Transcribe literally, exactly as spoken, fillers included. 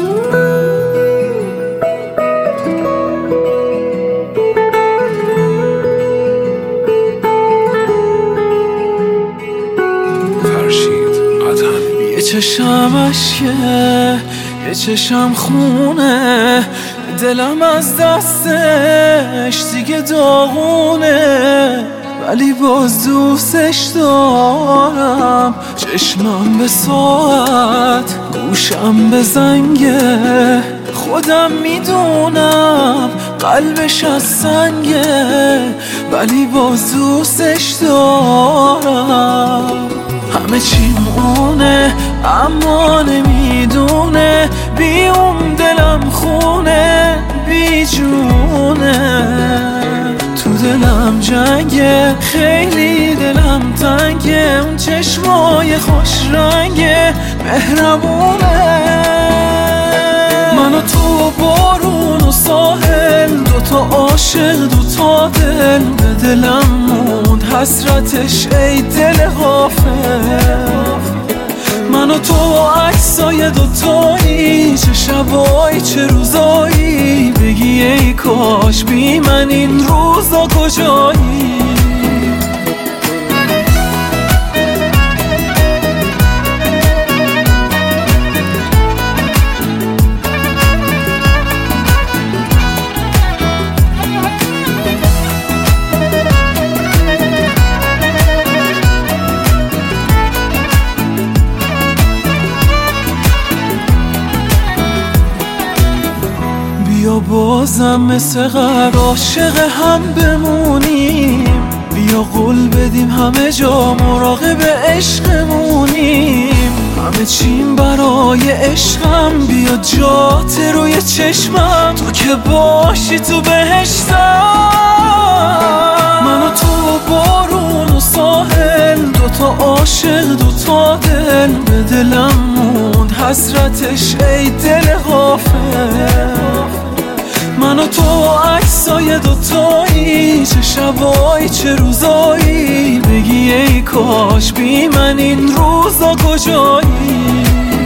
یه چشم اشکه، یه چشم خونه، دلم از دستش دیگه داغونه، ولی باز دوستش دارم. چشمم به ساعت، گوشم به زنگه، خودم میدونم قلبش از سنگه، ولی باز دوستش دارم. همه چیم اونه اما نمیدونه، بی اون دلم خونه بی جونه. تو دلم جنگه، خیلی دلم تنگه، اون چشمای خوش رنگه مهربونه. من و تو بارون و ساحل، دوتا عاشق دوتا دل، به دلم موند حسرتش ای دل غافل. من و تو عکسای دوتایی، چه شبایی چه روزایی، بگی ای کاش بی من این روزا کجایی. بیا بازم مثل قبل عاشق هم بمونیم، بیا قول بدیم همه جا مراقب عشقمونیم. همه چیم برای عشقم، بیا جات روی چشمم، تو که باشی تو بهشتم. من و تو بارون و ساحل، دوتا عاشق دوتا دل، به دلم موند حسرتش ای دل غافل. من و تو عکسای دوتایی، چه شبایی چه روزایی، بگی ای کاش بی من این روزا کجایی.